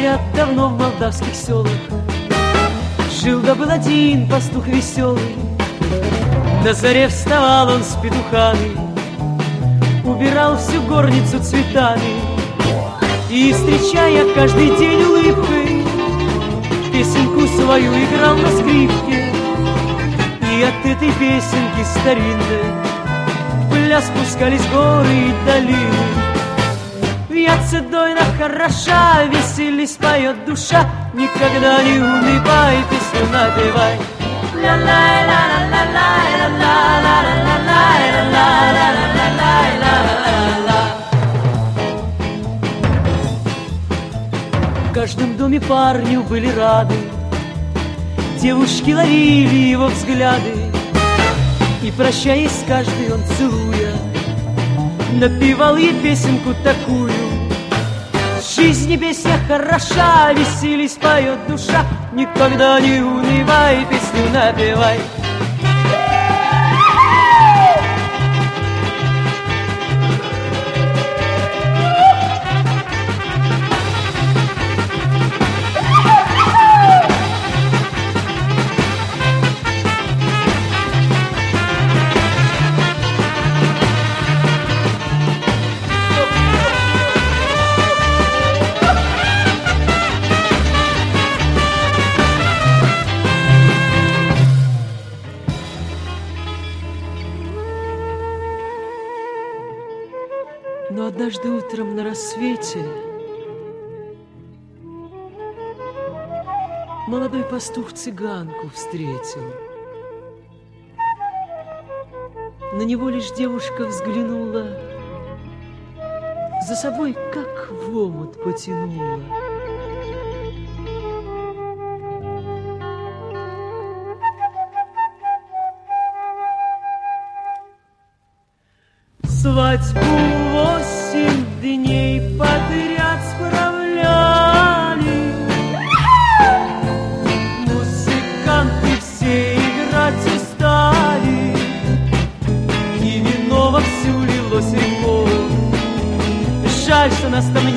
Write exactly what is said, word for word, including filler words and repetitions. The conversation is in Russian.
Говорят, давно в молдавских селах жил да был один пастух веселый. На заре вставал он с петухами, убирал всю горницу цветами, и, встречая каждый день улыбкой, песенку свою играл на скрипке. И от этой песенки старинной в пляс спускались горы и долины. Вьется дойна хороша, веселись поет душа, никогда не унывай, песню напевай. В каждом доме парню были рады, девушки ловили его взгляды, и, прощаясь с каждой, он, целуя, напевал ей песенку такую. Жизнь и песня хороша, веселись поет душа, никогда не унывай, песню напевай. Но однажды утром на рассвете молодой пастух цыганку встретил. На него лишь девушка взглянула, за собой как в омут потянула. Свадьбу восемь дней подряд справляли, музыканты все играть устали, и вино вовсю лилось рекой. Жаль, что нас там